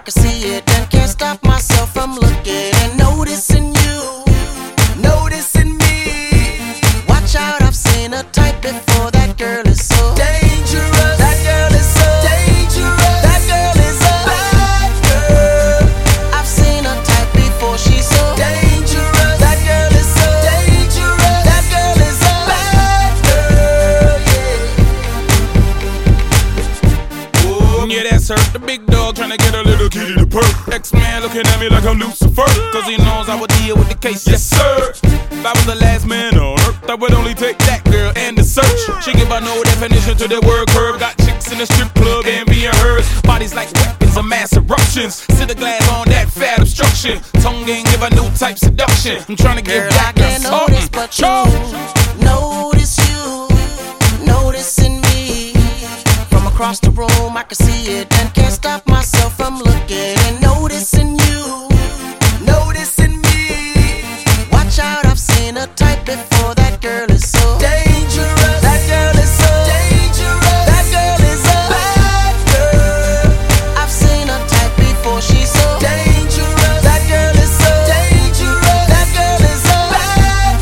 can see it and can't stop myself from looking and noticing you, noticing me. Watch out, I've seen a type before. That girl is so dangerous. That girl is so dangerous. That girl is a bad girl. I've seen a type before. She's so dangerous. That girl is so dangerous. That girl is a bad girl. Yeah. Oh, yeah, that's her. The big dog trying to get a little kitty to perk. X-Man looking at me like I'm Lucifer, cause he knows I would deal with the case. Yes, sir. If I was the last man on earth, I would only take that girl and the search. She give her no definition to the word curve. Got chicks in the strip club and being hers. Bodies like weapons of mass eruptions. Sit the glass on that fat obstruction. Tongue ain't give a new type seduction. I'm trying to give back I can't notice, but you notice you, noticing me. From across the room, I can see it and can't stop myself from looking and noticing you, noticing me. Watch out, I've seen a type before. That girl is so dangerous. That girl is so dangerous. That girl is a bad girl. I've seen a type before. She's so dangerous. That girl is so dangerous. That girl is a bad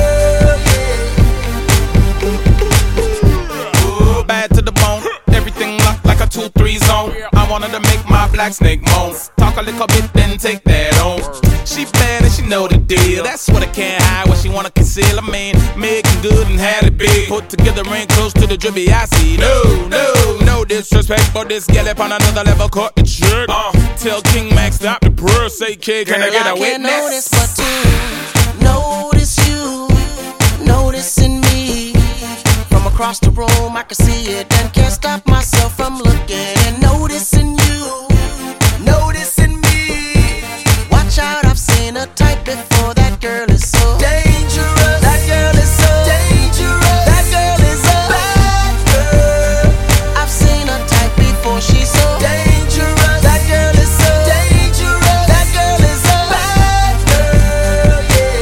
girl. Ooh, bad to the bone. Everything locked like a 2-3 zone. I wanted to make my black snake moan. Talk a little bit, then take that on. She bad and she know the deal. That's what I can't hide, what she wanna conceal. I mean, making good and had it big. Put together ain't close to the drippy I see. No disrespect, but this gal up on another level caught the trick. Tell King Max stop the prayer, say kid, can I get a witness? I can't notice but to notice you, noticing me. From across the room, I can see it and can't stop myself from looking and noticing you, noticing me. Watch out, I've seen a type before. That girl is so dangerous. That girl is so dangerous. That girl is a bad girl. I've seen a type before. She's so dangerous. That girl is so dangerous. That girl is a bad girl.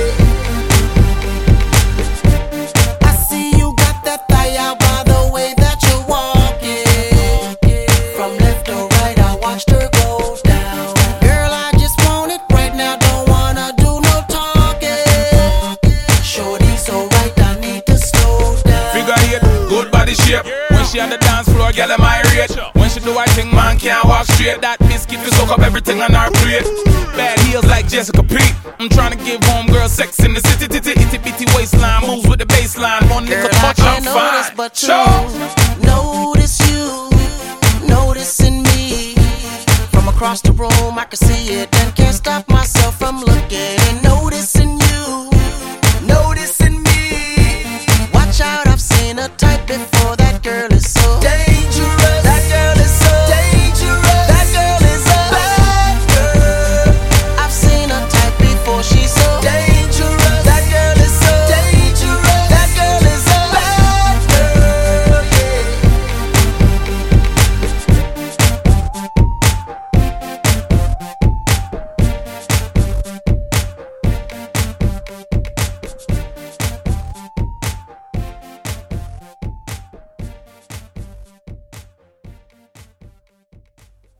Yeah. I see you got that thigh out by the way that you're walking. From left to right, I watched her go down. Girl, I just want it right now. Don't wanna do no talking. Shorty so right, I need to slow down. Figure 8, good body shape. When she on the dance floor, girl, am I rate. When she do her thing, man can't walk straight. That biscuit will soak up everything on her plate. Bad heels like Jessica Pete. I'm trying to give homegirl sex in the city. Itty bitty waistline, moves with the baseline. One Girl, nigga touch, I I'm can't fine. notice but you notice you, noticing me. From across the room, I can see it and can't stop